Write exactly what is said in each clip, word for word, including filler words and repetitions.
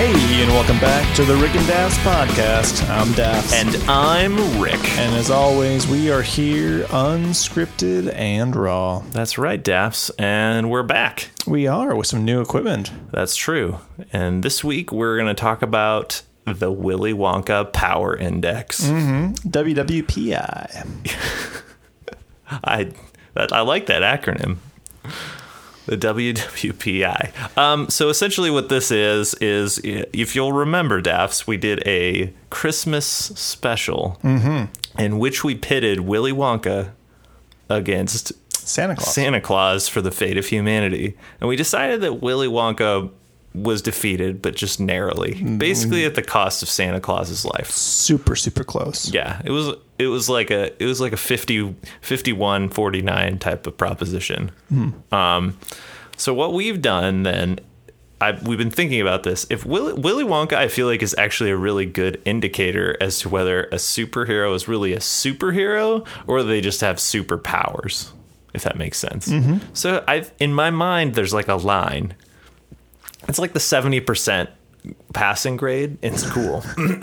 Hey, and welcome back to the Rick and Daphs podcast. I'm Daphs. And I'm Rick. And as always, we are here unscripted and raw. That's right, Daphs. And we're back. We are with some new equipment. That's true. And this week we're going to talk about the Willy Wonka Power Index. Mm-hmm. W W P I. I that, I like that acronym. The W W P I. Um, so essentially what this is, is if you'll remember, Daphs, we did a Christmas special mm-hmm. in which we pitted Willy Wonka against Santa Claus. Santa Claus for the fate of humanity. And we decided that Willy Wonka was defeated, but just narrowly. Mm-hmm. Basically at the cost of Santa Claus's life. Super, super close. Yeah, it was it was like a it was like a fifty, fifty-one forty-nine type of proposition. Mm-hmm. Um, so what we've done then, I we've been thinking about this. If Willy, Willy Wonka, I feel like, is actually a really good indicator as to whether a superhero is really a superhero or they just have superpowers, if that makes sense. Mm-hmm. So I, in my mind, there's like a line. It's like the seventy percent passing grade in school.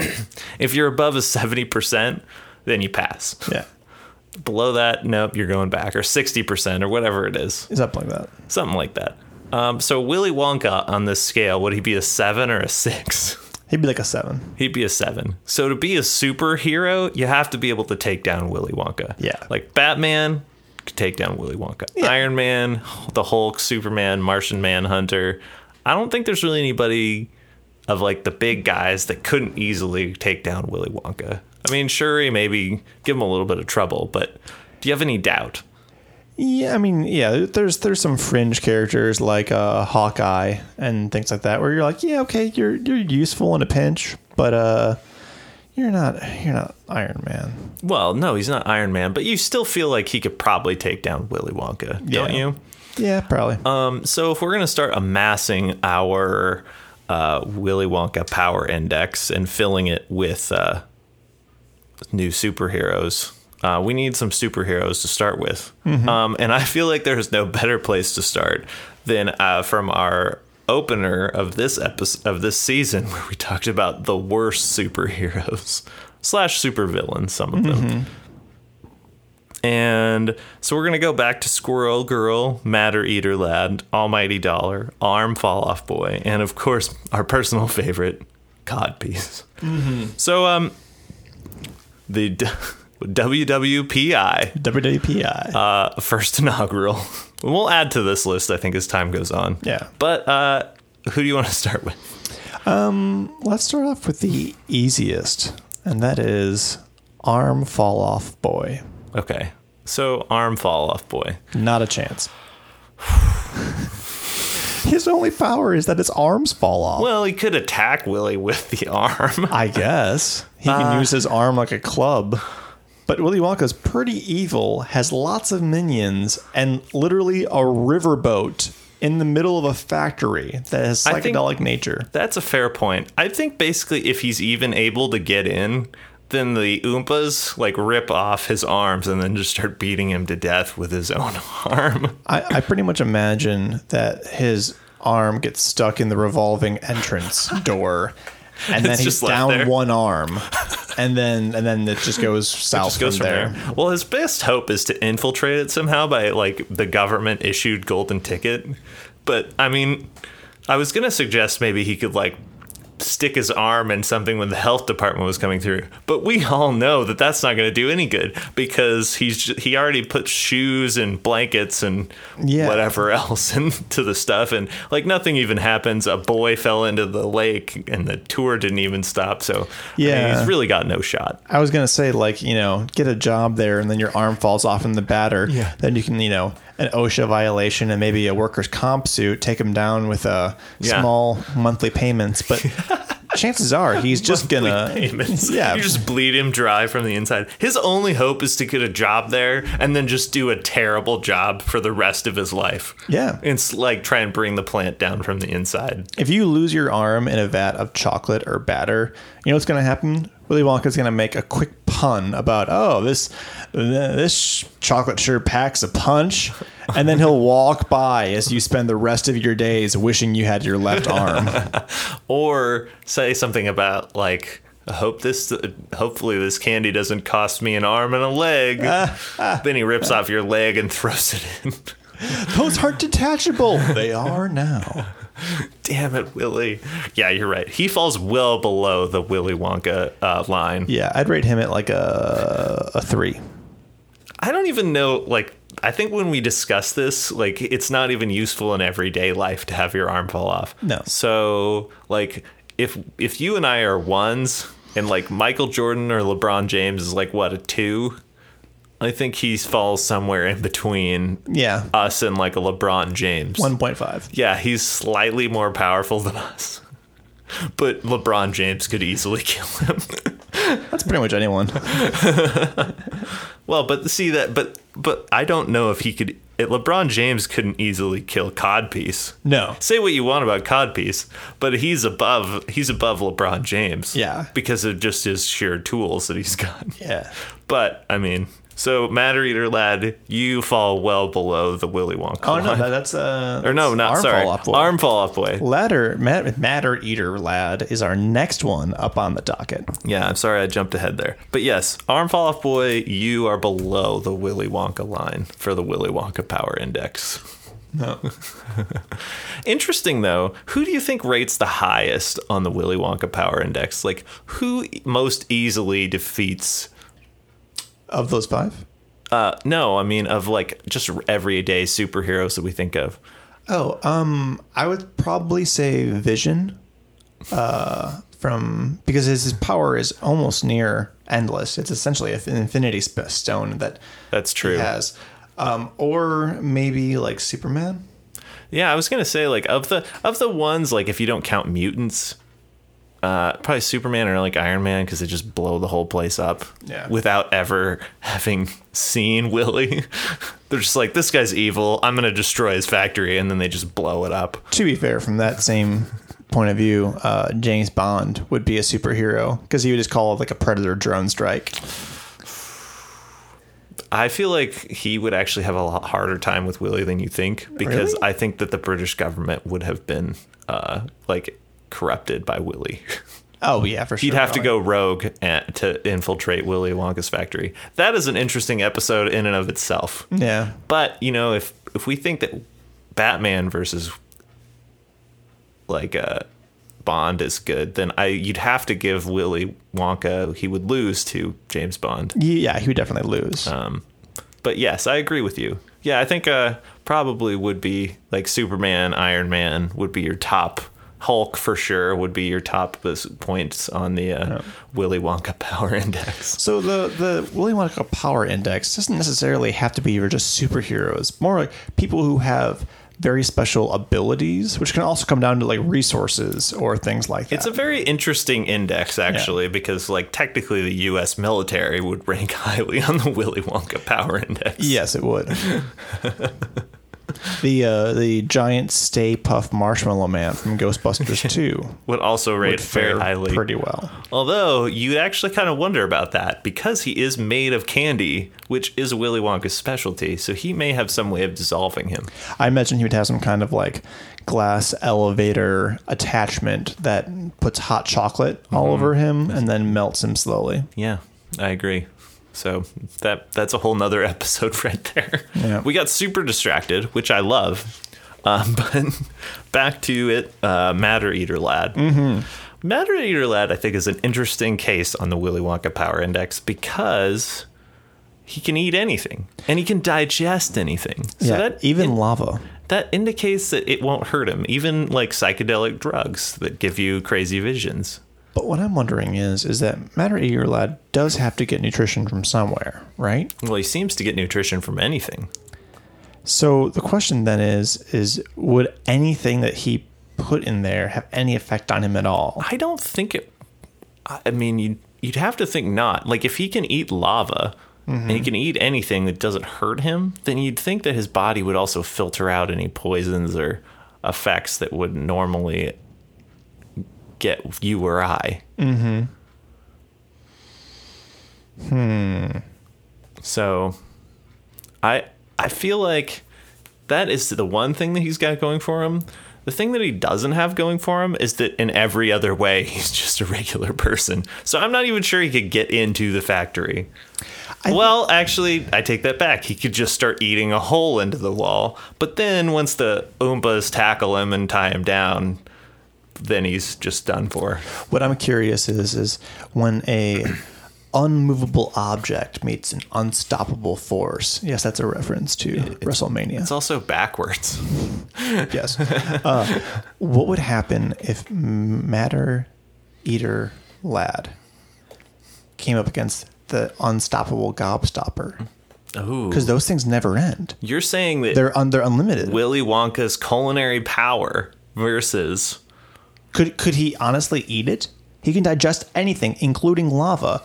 If you're above a seventy percent, then you pass. Yeah. Below that, nope, you're going back. Or sixty percent or whatever it is. Something like that. Something like that. Um, so Willy Wonka on this scale, would he be a seven or a six? He'd be like a seven. He'd be a seven. So to be a superhero, you have to be able to take down Willy Wonka. Yeah. Like Batman could take down Willy Wonka. Yeah. Iron Man, the Hulk, Superman, Martian Manhunter. I don't think there's really anybody of like the big guys that couldn't easily take down Willy Wonka. I mean, sure, he maybe give him a little bit of trouble, but do you have any doubt? Yeah, I mean, yeah, there's there's some fringe characters like uh, Hawkeye and things like that where you're like, yeah, okay, you're you're useful in a pinch, but uh, you're not you're not Iron Man. Well, no, he's not Iron Man, but you still feel like he could probably take down Willy Wonka, Yeah. don't you? Yeah, probably. Um, so if we're going to start amassing our uh, Willy Wonka Power Index and filling it with uh, new superheroes, uh, we need some superheroes to start with. Mm-hmm. Um, and I feel like there's no better place to start than uh, from our opener of this episode of this season, where we talked about the worst superheroes slash supervillains, some of them. Mm-hmm. And so we're going to go back to Squirrel Girl, Matter Eater Lad, Almighty Dollar, Arm Fall Off Boy, and of course, our personal favorite, Codpiece. Mm-hmm. So, um, the d- W W P I. W W P I. Uh, first inaugural. We'll add to this list, I think, as time goes on. Yeah. But uh, who do you want to start with? Um, let's start off with the easiest, and that is Arm Fall Off Boy. Okay. So, Arm Fall Off Boy. Not a chance. His only power is that his arms fall off. Well, he could attack Willy with the arm. I guess. He can Uh, use his arm like a club. But Willy Wonka's pretty evil, has lots of minions, and literally a riverboat in the middle of a factory that has I think- psychedelic nature. That's a fair point. I think basically if he's even able to get in, then the Oompas like rip off his arms and then just start beating him to death with his own arm. I, I pretty much imagine that his arm gets stuck in the revolving entrance door, and then It's he's just left down there. one arm, and then and then it just goes south Just goes from from there. there. Well, his best hope is to infiltrate it somehow by like the government issued golden ticket. But I mean, I was gonna suggest maybe he could like stick his arm in something when the health department was coming through, but we all know that that's not going to do any good because he's ju- he already put shoes and blankets and Yeah. whatever else into the stuff, and like nothing even happens. A boy fell into the lake and the tour didn't even stop, so I mean, Yeah. he's really got no shot. I was gonna say, like, you know, get a job there, and then your arm falls off in the batter. Yeah. Then you can, you know, an OSHA violation and maybe a workers' comp suit, take him down with a Yeah. small monthly payments. But chances are he's just Monthly gonna, payments. yeah, You just bleed him dry from the inside. His only hope is to get a job there and then just do a terrible job for the rest of his life. yeah. It's like try and bring the plant down from the inside. If you lose your arm in a vat of chocolate or batter, you know what's gonna happen? Willy Wonka's gonna make a quick ton about, oh, this this chocolate sure packs a punch, and then he'll walk by as you spend the rest of your days wishing you had your left arm. Or say something about like, I hope this, hopefully this candy doesn't cost me an arm and a leg. Uh, uh, then he rips uh, off your leg and throws it in. Those aren't detachable. They are now. Damn it, Willy. Yeah, you're right. He falls well below the Willy Wonka uh, line. Yeah, I'd rate him at like a a three. I don't even know, like, I think when we discuss this, like, it's not even useful in everyday life to have your arm fall off. No. So, like, if if you and I are ones, and, like, Michael Jordan or LeBron James is, like, what, a two? I think he falls somewhere in between yeah. us and, like, a LeBron James. one point five. Yeah, he's slightly more powerful than us. But LeBron James could easily kill him. That's pretty much anyone. Well, but see that, but but I don't know if he could. If LeBron James couldn't easily kill Codpiece. No. Say what you want about Codpiece, but he's above. He's above LeBron James. Yeah. Because of just his sheer tools that he's got. Yeah. But I mean. So, Matter Eater Lad, you fall well below the Willy Wonka Oh, line. no, that, that's... Uh, or no, not, arm sorry. Fall off boy. Arm Fall Off Boy. Ladder, Matter, Matter Eater Lad is our next one up on the docket. Yeah, I'm sorry I jumped ahead there. But yes, Arm Fall Off Boy, you are below the Willy Wonka line for the Willy Wonka Power Index. No. Interesting, though. Who do you think rates the highest on the Willy Wonka Power Index? Like, who most easily defeats... Of those five? Uh, no, I mean of like just everyday superheroes that we think of. Oh, um, I would probably say Vision, uh, from because his, his power is almost near endless. It's essentially an infinity stone that that's true. He has, um, or maybe like Superman. Yeah, I was gonna say like of the of the ones like if you don't count mutants. Uh, probably Superman or like Iron Man because they just blow the whole place up yeah. without ever having seen Willy. They're just like, this guy's evil. I'm going to destroy his factory. And then they just blow it up. To be fair, from that same point of view, uh, James Bond would be a superhero because he would just call it like a Predator drone strike. I feel like he would actually have a lot harder time with Willy than you think because really? I think that the British government would have been uh, like... corrupted by Willy. Oh yeah, for sure. He'd have to go rogue and, to infiltrate Willy Wonka's factory. That is an interesting episode in and of itself. Yeah. But, you know, if if we think that Batman versus like uh, Bond is good, then I you'd have to give Willy Wonka, he would lose to James Bond. Yeah, he would definitely lose. Um, but yes, I agree with you. Yeah, I think uh, probably would be like Superman, Iron Man would be your top. Hulk for sure would be your top points on the uh, yeah. Willy Wonka Power Index. So the the Willy Wonka Power Index doesn't necessarily have to be for just superheroes. More like people who have very special abilities, which can also come down to like resources or things like that. It's a very interesting index actually, yeah. because like technically the U S military would rank highly on the Willy Wonka Power Index. Yes, it would. The uh, the giant Stay Puft Marshmallow Man from Ghostbusters two would also rate would very highly, pretty well. Although you'd actually kind of wonder about that because he is made of candy, which is Willy Wonka's specialty. So he may have some way of dissolving him. I imagine he would have some kind of like glass elevator attachment that puts hot chocolate all mm-hmm. over him and then melts him slowly. Yeah, I agree. So that that's a whole nother episode right there. Yeah. We got super distracted, which I love. Um, but back to it, uh, Matter Eater Lad. Mm-hmm. Matter Eater Lad, I think, is an interesting case on the Willy Wonka Power Index because he can eat anything and he can digest anything. So yeah, that even in, lava. That indicates that it won't hurt him, even like psychedelic drugs that give you crazy visions. But what I'm wondering is, is that Matter Eater Lad does have to get nutrition from somewhere, right? Well, he seems to get nutrition from anything. So the question then is, is would anything that he put in there have any effect on him at all? I don't think it... I mean, you'd, you'd have to think not. Like, if he can eat lava, mm-hmm. and he can eat anything that doesn't hurt him, then you'd think that his body would also filter out any poisons or effects that would normally... get you or I. Mm-hmm. Hmm. So, I I feel like that is the one thing that he's got going for him. The thing that he doesn't have going for him is that in every other way, he's just a regular person. So I'm not even sure he could get into the factory. I well, actually, I take that back. He could just start eating a hole into the wall. But then once the Oompas tackle him and tie him down, then he's just done for. What I'm curious is, is when a unmovable object meets an unstoppable force. Yes, that's a reference to it, WrestleMania. It's also backwards. Yes. Uh, what would happen if Matter Eater Lad came up against the unstoppable Gobstopper? Oh, because those things never end. You're saying that they're un- they're unlimited. Willy Wonka's culinary power versus could could he honestly eat it? He can digest anything, including lava.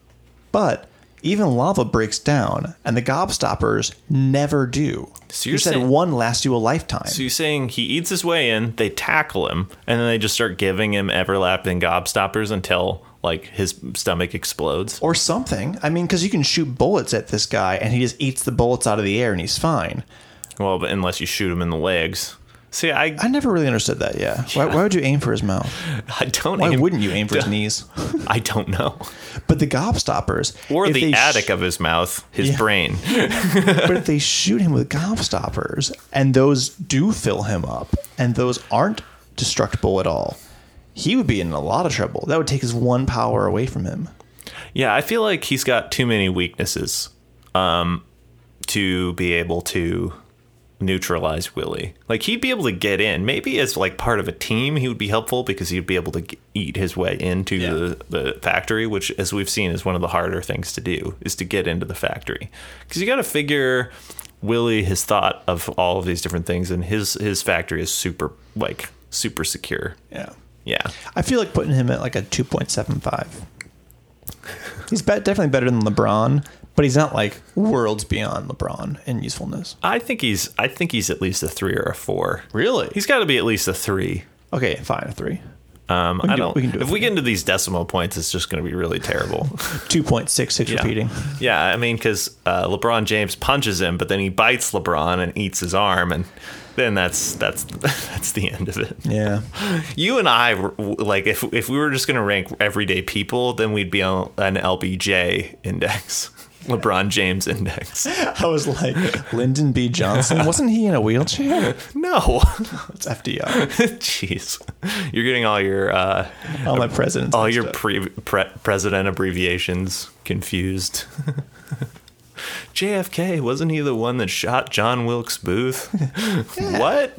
But even lava breaks down, and the Gobstoppers never do. So you said saying, one lasts you a lifetime. So you're saying he eats his way in, they tackle him, and then they just start giving him everlasting Gobstoppers until, like, his stomach explodes? Or something. I mean, because you can shoot bullets at this guy, and he just eats the bullets out of the air, and he's fine. Well, but unless you shoot him in the legs. See, I I never really understood that, yeah. yeah. Why, why would you aim for his mouth? I don't Why aim, wouldn't you aim for his knees? I don't know. But the Gobstoppers... Or the attic sh- of his mouth, his yeah. brain. But if they shoot him with Gobstoppers, and those do fill him up, and those aren't destructible at all, he would be in a lot of trouble. That would take his one power away from him. Yeah, I feel like he's got too many weaknesses um, to be able to neutralize Willy. Like, he'd be able to get in. Maybe as, like, part of a team, he would be helpful because he'd be able to g- eat his way into yeah. the, the factory, which, as we've seen, is one of the harder things to do, is to get into the factory. Because you got to figure Willy has thought of all of these different things, and his, his factory is super, like, super secure. Yeah. Yeah. I feel like putting him at, like, a two point seven five. He's be- definitely better than LeBron, but he's not like worlds beyond LeBron in usefulness. I think he's I think he's at least a three or a four. Really? He's got to be at least a three. Okay, fine, a three. Um, I do, don't. we can do if we get into these decimal points, it's just going to be really terrible. two point six six yeah. repeating. Yeah, I mean, because uh, LeBron James punches him, but then he bites LeBron and eats his arm, and then that's that's that's the end of it. Yeah. You and I were like, if if we were just going to rank everyday people, then we'd be on an L B J index. LeBron James index. I was like, Lyndon B. Johnson? Wasn't he in a wheelchair? No. It's F D R. Jeez. You're getting all your... Uh, all my presidents. All your pre- pre- president abbreviations confused. J F K, wasn't he the one that shot John Wilkes Booth? What?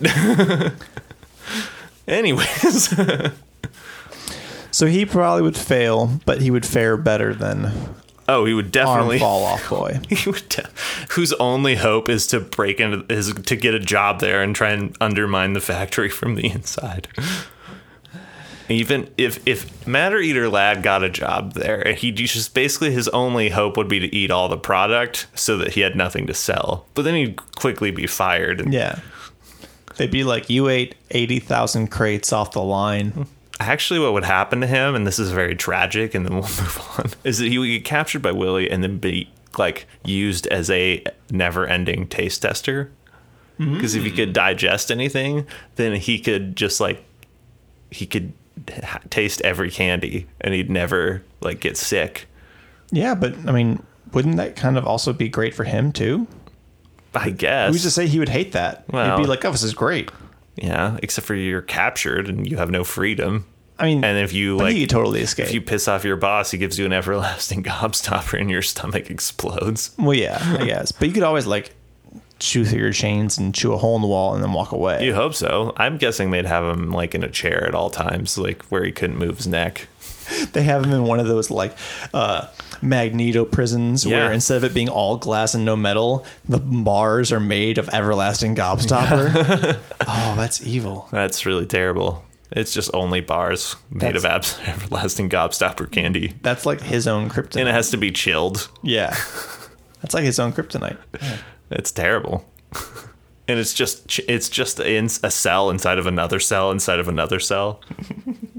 Anyways. So he probably would fail, but he would fare better than... Oh, he would definitely arm fall off boy. He would de- whose only hope is to break into is to get a job there and try and undermine the factory from the inside. Even if if Matter Eater Lad got a job there, he just basically his only hope would be to eat all the product so that he had nothing to sell. But then he'd quickly be fired. Yeah, they'd be like, "You ate eighty thousand crates off the line." Actually, what would happen to him, and this is very tragic, and then we'll move on, is that he would get captured by Willy and then be like used as a never-ending taste tester. Because mm. if he could digest anything, then he could just like he could ha- taste every candy, and he'd never like get sick. Yeah, but I mean, wouldn't that kind of also be great for him too? I guess. Who's to say he would hate that? Well, he'd be like, "Oh, this is great." Yeah, except for you're captured and you have no freedom. I mean, and if you like, you totally escape. If you piss off your boss, he gives you an everlasting gobstopper, and your stomach explodes. Well, yeah, I guess, but you could always like chew through your chains and chew a hole in the wall and then walk away. You hope so. I'm guessing they'd have him like in a chair at all times, like where he couldn't move his neck. They have him in one of those like uh, Magneto prisons yeah. where instead of it being all glass and no metal, the bars are made of everlasting gobstopper. Yeah. Oh, that's evil. That's really terrible. It's just only bars made that's, of abs- everlasting gobstopper candy. That's like his own kryptonite. And it has to be chilled. Yeah. That's like his own kryptonite. Yeah. It's terrible. And it's just it's just in a cell inside of another cell inside of another cell.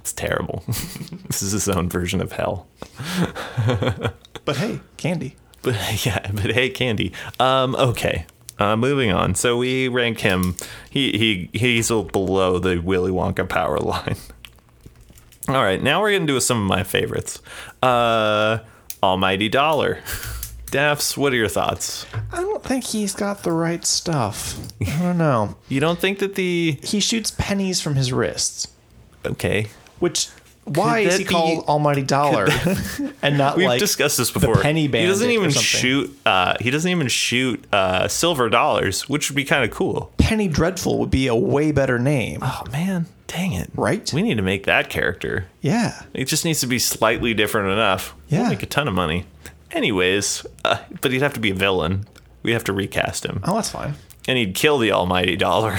It's terrible. This is his own version of hell. But hey, candy. But yeah, but hey, candy. Um, okay. Uh, moving on. So we rank him. He he he's below the Willy Wonka power line. All right, now we're gonna do some of my favorites. Uh, Almighty Dollar. Daphs, what are your thoughts? I don't think he's got the right stuff. I don't know. You don't think that the He shoots pennies from his wrists. okay? Which, why Could is that he be- called Almighty Dollar and not We've like discussed this before. penny he doesn't bandit or even something? shoot. Uh, he doesn't even shoot uh, silver dollars, which would be kind of cool. Penny Dreadful would be a way better name, Oh man, dang it! right? We need to make that character. Yeah. It just needs to be slightly different enough. Yeah. We'll make a ton of money. Anyways, uh, but he'd have to be a villain. We have to recast him, Oh, that's fine. and he'd kill the Almighty Dollar.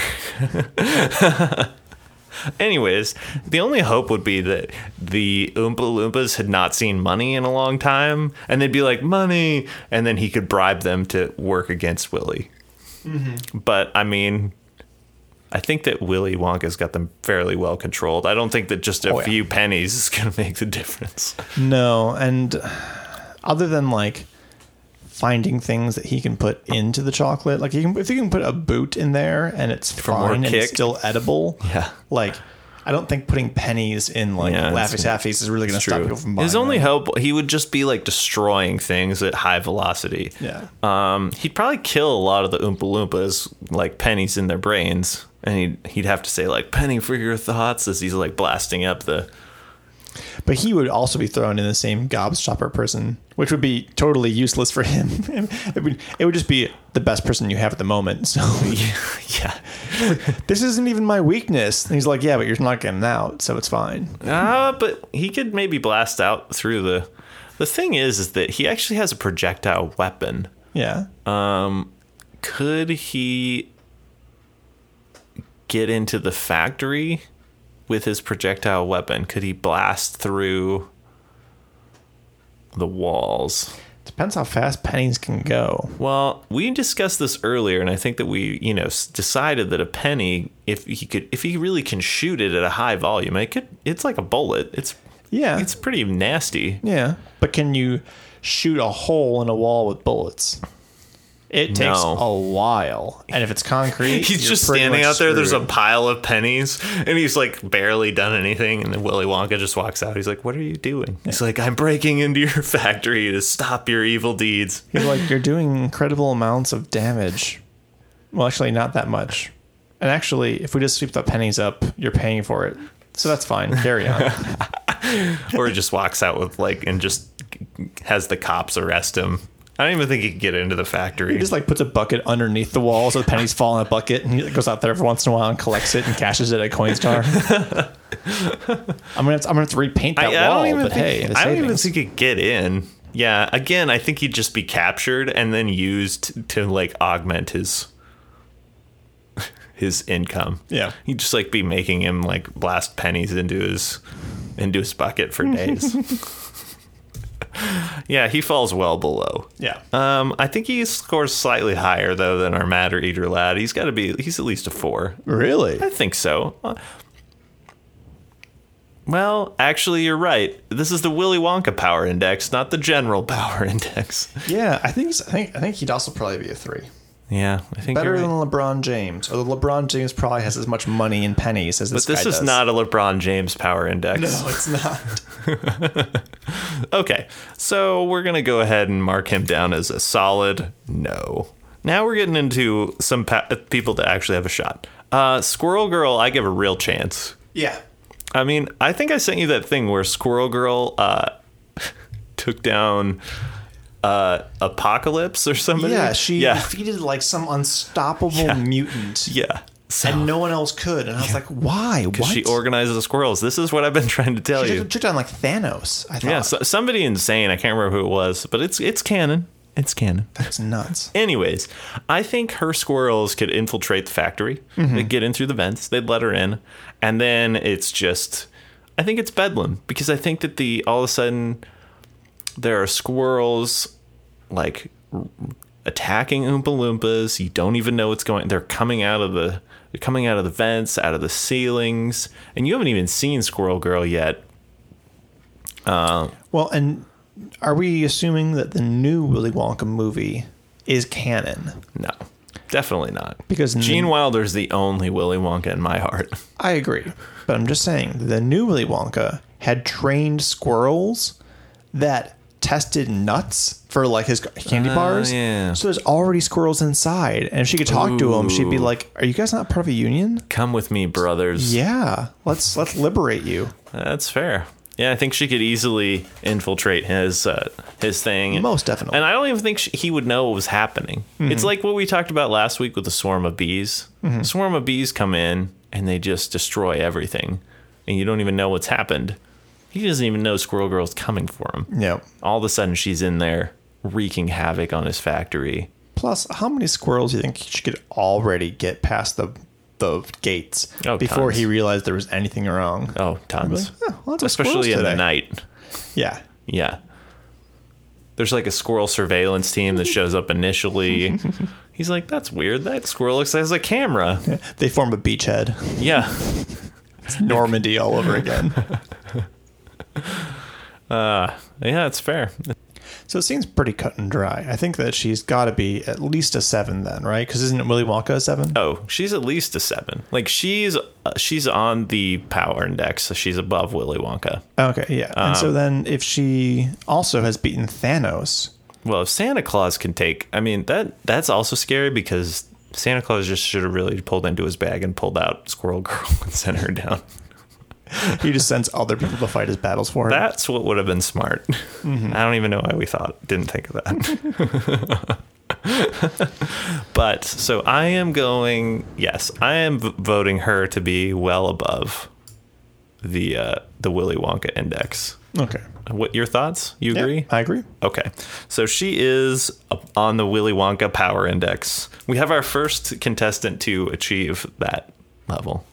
Anyways, the only hope would be that the Oompa Loompas had not seen money in a long time, and they'd be like, money, and then he could bribe them to work against Willy. Mm-hmm. But, I mean, I think that Willy Wonka's got them fairly well controlled. I don't think that just a Oh, yeah. few pennies is going to make the difference. No, and other than like finding things that he can put into the chocolate, like he can, if you can put a boot in there and it's more fine and kick. it's still edible, Yeah. like I don't think putting pennies in like Yeah, Laffy it's- Taffies is really going to It's stop true. people from buying His only them. hope, he would just be like destroying things at high velocity. Yeah. Um, he'd probably kill a lot of the Oompa Loompas, like pennies in their brains. And he'd, he'd have to say, like, penny for your thoughts as he's, like, blasting up the... But he would also be thrown in the same gobstopper prison, which would be totally useless for him. It would, it would just be the best person you have at the moment. So yeah. this isn't even my weakness. And he's like, yeah, but you're not getting out, so it's fine. Uh, but he could maybe blast out through the... The thing is, is that he actually has a projectile weapon. Yeah. Um, could he get into the factory with his projectile weapon? Could he blast through the walls? Depends how fast pennies can go. Well, we discussed this earlier, and I think that we, you know, s- decided that a penny, if he could, if he really can shoot it at a high volume, it could. It's like a bullet. It's Yeah. it's pretty nasty. Yeah. But can you shoot a hole in a wall with bullets? It takes No. a while. And if it's concrete, He's you're just pretty standing much out there. There's a screwed. pile of pennies, and he's like barely done anything. And then Willy Wonka just walks out. He's like, "What are you doing?" He's like, "I'm breaking into your factory to stop your evil deeds." He's like, you're doing incredible amounts of damage. Well, actually, not that much. And actually, if we just sweep the pennies up, you're paying for it. So that's fine. Carry on. Or he just walks out with like and just has the cops arrest him. I don't even think he could get into the factory. He just like puts a bucket underneath the wall so the pennies fall in a bucket, and he goes out there every once in a while and collects it and cashes it at Coinstar. I'm gonna have to, I'm gonna have to repaint that I, I wall, don't even but think, hey, the I don't even savings. think he could get in. Yeah, again, I think he'd just be captured and then used to like augment his his income. Yeah. He'd just like be making him like blast pennies into his into his bucket for days. Yeah, he falls well below. Yeah. Um, I think he scores slightly higher though than our Matter Eater lad. He's got to be. He's at least a four. Really? I think so. Uh, Well, actually, you're right. This is the Willy Wonka Power Index, not the General Power Index. Yeah, I think I think I think he'd also probably be a three. Yeah, I think Better you're than right. LeBron James. Or LeBron James probably has as much money in pennies as this But this guy is does. not a LeBron James Power Index. No, it's not. Okay, so we're going to go ahead and mark him down as a solid no. Now we're getting into some pa- people that actually have a shot. Uh, Squirrel Girl, I give a real chance. Yeah. I mean, I think I sent you that thing where Squirrel Girl uh, took down uh, Apocalypse or somebody. Yeah, she yeah, defeated like some unstoppable Yeah. mutant. yeah. So, And no one else could. And I was like, why? What? she organizes the squirrels. This is what I've been trying to tell She you. took, took down like Thanos, I thought. Yeah, so, somebody insane. I can't remember who it was, but it's it's canon. It's canon. That's nuts. Anyways, I think her squirrels could infiltrate the factory. They'd get in through the vents. They'd let her in. And then it's just... I think it's bedlam. Because I think that the all of a sudden there are squirrels, like, attacking Oompa Loompas. You don't even know what's going. They're coming out of the they're coming out of the vents, out of the ceilings, and you haven't even seen Squirrel Girl yet. Uh, well, and are we assuming that the new Willy Wonka movie is canon? No, definitely not. Because Gene n- Wilder's the only Willy Wonka in my heart. I agree, but I'm just saying the new Willy Wonka had trained squirrels that tested nuts for like his candy Uh, bars. yeah. So there's already squirrels inside, and if she could talk to them, she'd be Ooh. like, "Are you guys not part of a union?" Come with me, brothers. Yeah, let's let's liberate you. That's fair. Yeah, I think she could easily infiltrate his uh, his thing. Most definitely. And I don't even think she, he would know what was happening. Mm-hmm. It's like what we talked about last week with the swarm of bees. Mm-hmm. The swarm of bees come in and they just destroy everything, and you don't even know what's happened. He doesn't even know Squirrel Girl's coming for him. Yeah. All of a sudden, she's in there wreaking havoc on his factory. Plus, how many squirrels do you think she could already get past the the gates Oh, before tons. he realized there was anything wrong? Oh, tons. Like, oh, lots of squirrels Especially in the today. night. Yeah. Yeah. There's like a squirrel surveillance team that shows up initially. He's like, that's weird. That squirrel looks like has a camera. They form a beachhead. Yeah. It's Normandy all over again. Uh, yeah, it's fair. So it seems pretty cut and dry. I think that she's got to be at least a seven then, right? Because isn't Willy Wonka a seven? Oh, she's at least a seven. Like she's uh, she's on the power index, so she's above Willy Wonka. Okay, yeah. and Um, so then if she also has beaten Thanos, Well, if Santa Claus can take, I mean that that's also scary because Santa Claus just should have really pulled into his bag and pulled out Squirrel Girl and sent her down. he just sends other people to fight his battles for him. That's what would have been smart. I don't even know why we thought didn't think of that. But so I am going. Yes, I am v- voting her to be well above the uh, the Willy Wonka index. Okay. What your thoughts? You Yeah, agree? I agree. Okay, so she is up on the Willy Wonka power index. We have our first contestant to achieve that level.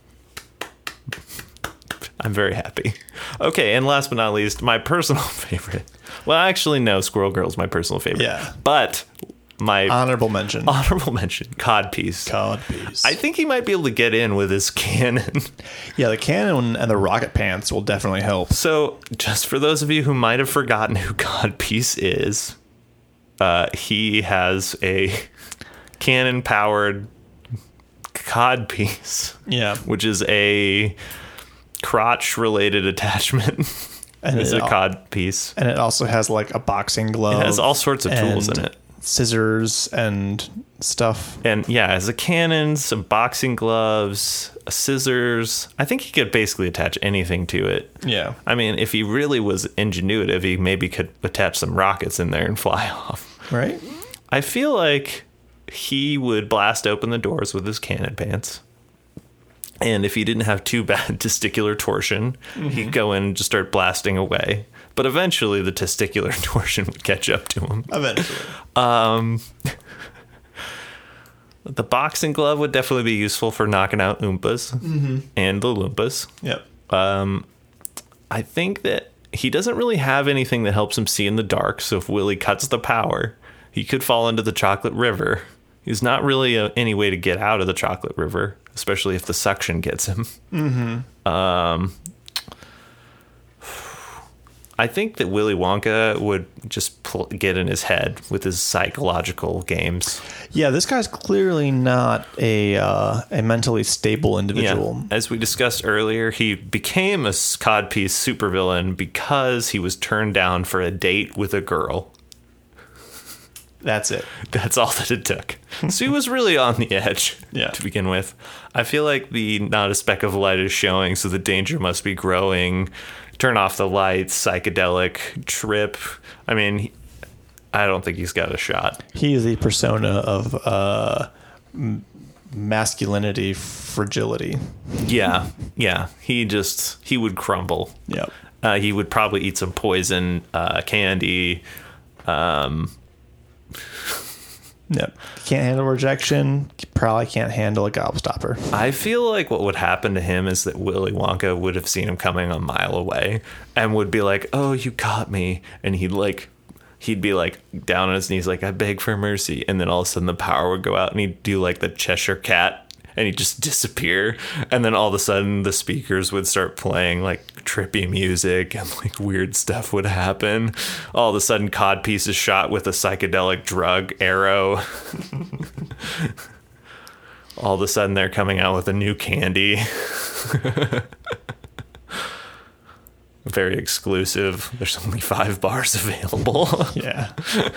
I'm very happy. Okay, and last but not least, my personal favorite. Well, actually, no, Squirrel Girl's my personal favorite. Yeah. But my Honorable mention. honorable mention, Codpiece. Codpiece. I think he might be able to get in with his cannon. Yeah, the cannon and the rocket pants will definitely help. So, just for those of you who might have forgotten who Codpiece is, uh, he has a cannon-powered codpiece, Yeah. which is a crotch-related attachment. And It's it a al- codpiece. And it also has like a boxing glove. It has all sorts of tools and in it. Scissors and stuff. And yeah, it has a cannon, some boxing gloves, scissors. I think he could basically attach anything to it. Yeah. I mean, if he really was ingenuitive, he maybe could attach some rockets in there and fly off. Right? I feel like he would blast open the doors with his cannon pants. And if he didn't have too bad testicular torsion, mm-hmm. he'd go in and just start blasting away. But eventually the testicular torsion would catch up to him. Eventually. Um, the boxing glove would definitely be useful for knocking out Oompas Mm-hmm. and the Loompas. Yep. Um, I think that he doesn't really have anything that helps him see in the dark. So if Willy cuts the power, he could fall into the chocolate river. There's not really a, any way to get out of the chocolate river, especially if the suction gets him. Mm-hmm. Um, I think that Willy Wonka would just pl- get in his head with his psychological games. Yeah, this guy's clearly not a uh, a mentally stable individual. Yeah. As we discussed earlier, he became a codpiece supervillain because he was turned down for a date with a girl. That's it. That's all that it took. So he was really on the edge Yeah. to begin with. I feel like the not a speck of light is showing, so the danger must be growing. Turn off the lights, psychedelic trip. I mean, he- I don't think he's got a shot. He is the persona of uh, m- masculinity fragility. Yeah, yeah. He just, he would crumble. Yep. Uh, he would probably eat some poison uh, candy. Um, Yep. Can't handle rejection. Probably can't handle a gobstopper. I feel like what would happen to him is that Willy Wonka would have seen him coming a mile away and would be like, "Oh, you got me," and he'd like he'd be like down on his knees, like, I beg for mercy. And then all of a sudden the power would go out and he'd do like the Cheshire Cat and he'd just disappear. And then all of a sudden the speakers would start playing like trippy music and like weird stuff would happen. All of a sudden Codpiece is shot with a psychedelic drug arrow. All of a sudden they're coming out with a new candy. Very exclusive. There's only five bars available. Yeah.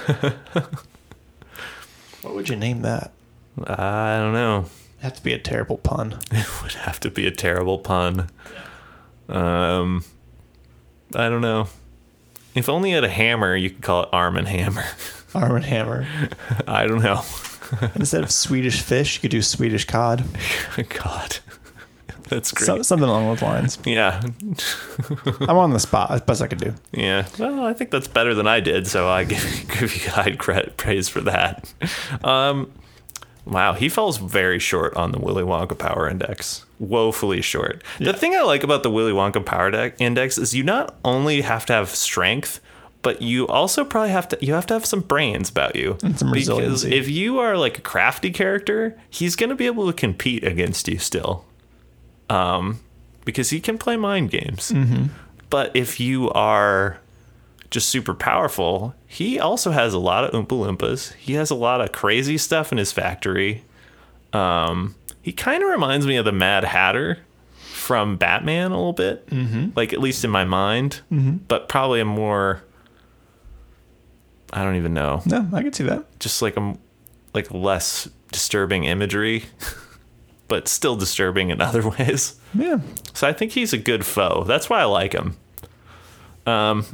What would you name that? I don't know. It'd have to be a terrible pun. It would have to be a terrible pun. Um, I don't know. If only it had a hammer, you could call it Arm and Hammer. Arm and Hammer. I don't know. Instead of Swedish fish, you could do Swedish cod. God. That's great. So, something along those lines. Yeah. I'm on the spot. That's the best I could do. Yeah. Well, I think that's better than I did, so I give, give you high credit, praise for that. Um, wow, he falls very short on the Willy Wonka Power Index. Woefully short. Yeah. The thing I like about the Willy Wonka Power De- Index is you not only have to have strength, but you also probably have to you have to have some brains about you. And some resiliency. Because if you are like a crafty character, he's going to be able to compete against you still. Um, because he can play mind games. Mm-hmm. But if you are just super powerful, he also has a lot of Oompa Loompas. He has a lot of crazy stuff in his factory. Um, he kind of reminds me of the Mad Hatter from Batman a little bit. Mm-hmm. Like, at least in my mind. Mm-hmm. But probably a more... I don't even know. No, I can see that. Just like a like less disturbing imagery. But still disturbing in other ways. Yeah. So I think he's a good foe. That's why I like him. Um,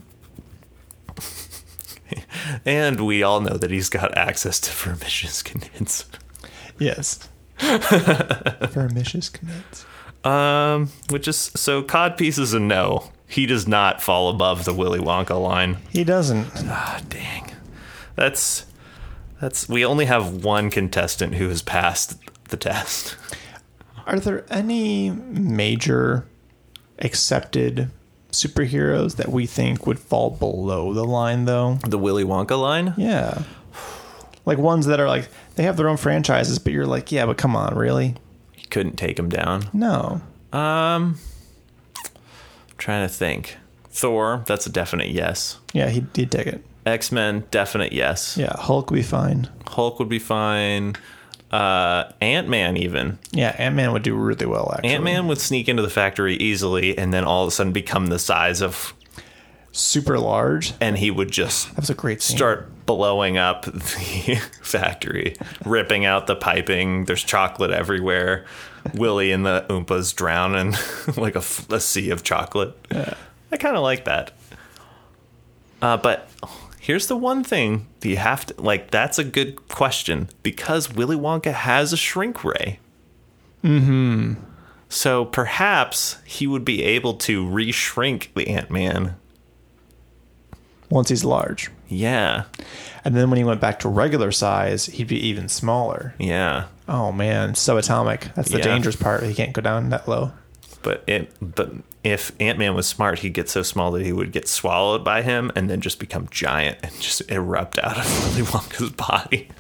and we all know that he's got access to Vermicious Knids. Yes. Vermicious Knids. Um, which is so Codpiece is a no. He does not fall above the Willy Wonka line. He doesn't. Ah, dang. That's that's. We only have one contestant who has passed the test. Are there any major accepted superheroes that we think would fall below the line, though? The Willy Wonka line? Yeah. Like ones that are like, they have their own franchises, but you're like, yeah, but come on, really? You couldn't take him down. No. Um, trying to think. Thor, that's a definite yes. Yeah, he'd, he'd take it. X-Men, definite yes. Yeah, Hulk would be fine. Hulk would be fine. Uh, Ant-Man even. Yeah, Ant-Man would do really well, actually. Ant-Man would sneak into the factory easily and then all of a sudden become the size of... Super large. And he would just... That was a great scene. Start blowing up the factory, ripping out the piping. There's chocolate everywhere. Willy and the Oompas drown in like a, a sea of chocolate. Yeah. I kind of like that. Uh, but... Here's the one thing that you have to, like, that's a good question because Willy Wonka has a shrink ray. Mm-hmm. So perhaps he would be able to re-shrink the Ant-Man. Once he's large. Yeah. And then when he went back to regular size, he'd be even smaller. Yeah. Oh, man. Subatomic. That's the Yeah. dangerous part. He can't go down that low. But it, but if Ant-Man was smart, he'd get so small that he would get swallowed by him and then just become giant and just erupt out of Willy Wonka's body.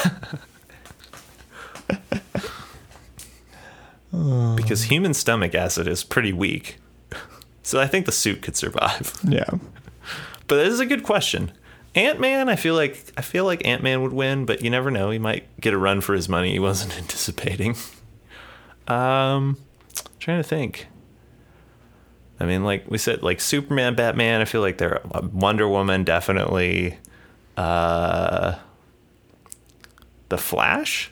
Because human stomach acid is pretty weak. So I think the suit could survive. Yeah. But it is a good question. Ant-Man, I feel like I feel like Ant-Man would win, but you never know. He might get a run for his money he wasn't anticipating. Um... Trying to think. I mean, like we said, like Superman, Batman. I feel like they're Wonder Woman, definitely. Uh, the Flash.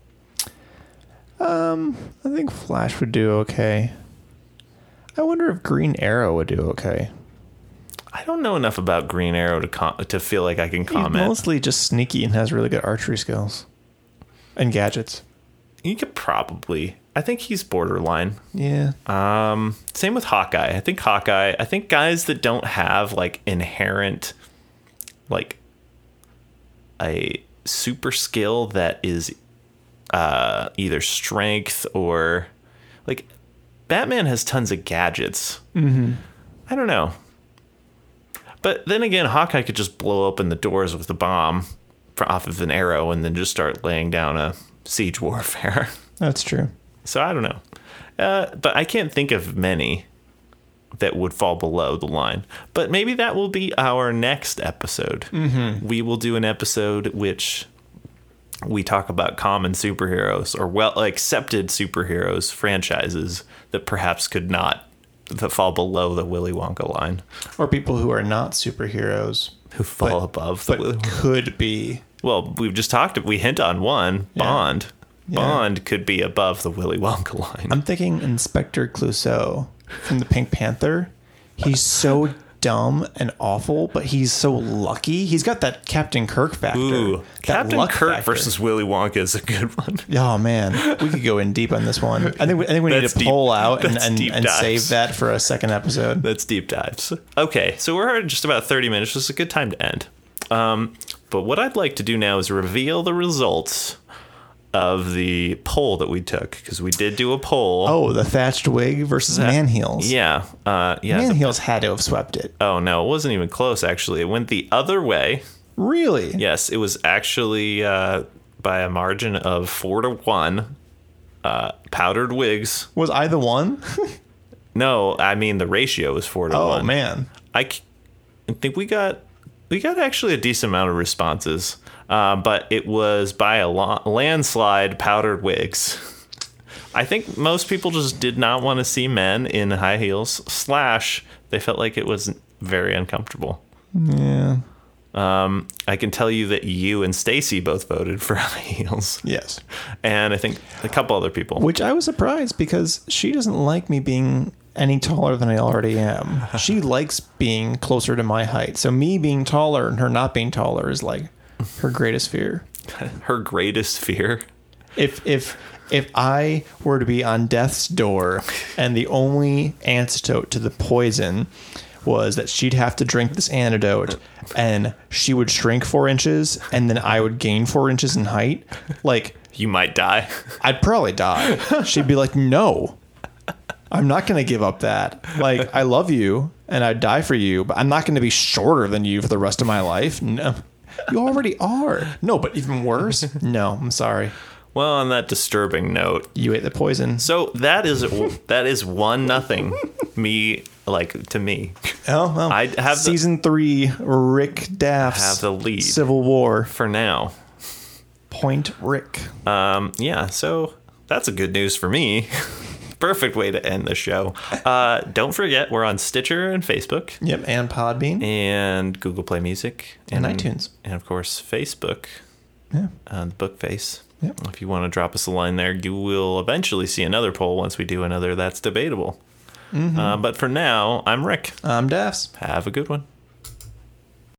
Um, I think Flash would do okay. I wonder if Green Arrow would do okay. I don't know enough about Green Arrow to com- to feel like I can He's comment. mostly just sneaky and has really good archery skills and gadgets. You could probably. I think he's borderline. Yeah. Um, same with Hawkeye. I think Hawkeye, I think guys that don't have like inherent, like a super skill that is uh, either strength or like Batman has tons of gadgets. Mm-hmm. I don't know. But then again, Hawkeye could just blow open the doors with the bomb for, off of an arrow and then just start laying down a siege warfare. That's true. So I don't know. Uh, but I can't think of many that would fall below the line. But maybe that will be our next episode. Mm-hmm. We will do an episode which we talk about common superheroes or well accepted superheroes franchises that perhaps could not that fall below the Willy Wonka line. Or people who are not superheroes. Who fall but, above the but Willy Wonka. Could be. Well, we've just talked, we hint on one, Yeah. Bond. Yeah. Bond could be above the Willy Wonka line. I'm thinking Inspector Clouseau from the Pink Panther. He's so dumb and awful, but he's so lucky. He's got that Captain Kirk factor. Ooh, that Captain luck Kirk factor. versus Willy Wonka is a good one. Oh man, we could go in deep on this one. I think we, I think we need That's to deep- pull out and, that's and, deep and dives. save that for a second episode. That's deep dives. Okay, so we're at just about thirty minutes. This is a good time to end. Um, but what I'd like to do now is reveal the results of the poll that we took, because we did do a poll. Oh, the thatched wig versus Man Heels. Yeah, uh, yeah. Man the- Heels had to have swept it. oh no, it wasn't even close. Actually, it went the other way. Really? Yes, it was actually uh, by a margin of four to one. Uh, powdered wigs. Was I the one? No, I mean the ratio was four to Oh one. man. I c- I think we got we got actually a decent amount of responses, uh, but it was by a la- landslide powdered wigs. I think most people just did not want to see men in high heels. Slash, they felt like it was very uncomfortable. Yeah. Um, I can tell you that you and Stacy both voted for high heels, Yes. and I think a couple other people. Which I was surprised because she doesn't like me being any taller than I already am. She likes being closer to my height. So me being taller and her not being taller is like her greatest fear. Her greatest fear. If if if I were to be on death's door and the only antidote to the poison was that she'd have to drink this antidote and she would shrink four inches and then I would gain four inches in height, like You might die. I'd probably die. She'd be like, no, I'm not going to give up that. Like, I love you and I'd die for you, but I'm not going to be shorter than you for the rest of my life. No, you already are. No, but even worse. No, I'm sorry. Well, on that disturbing note, You ate the poison. so that is that is one nothing. Me like to me Oh, well, I have the- season three, Rick Daff's have the lead. Civil War. for now. Point Rick. Um, yeah, so that's a good news for me. Perfect way to end the show. Uh, don't forget, we're on Stitcher and Facebook Yep, and Podbean. and Google Play Music And iTunes. and of course Facebook. Yeah. Uh, the book face. Yep. If you want to drop us a line there, you will eventually see another poll once we do another That's Debatable. Uh, but for now, I'm Rick. I'm Daffs. Have a good one.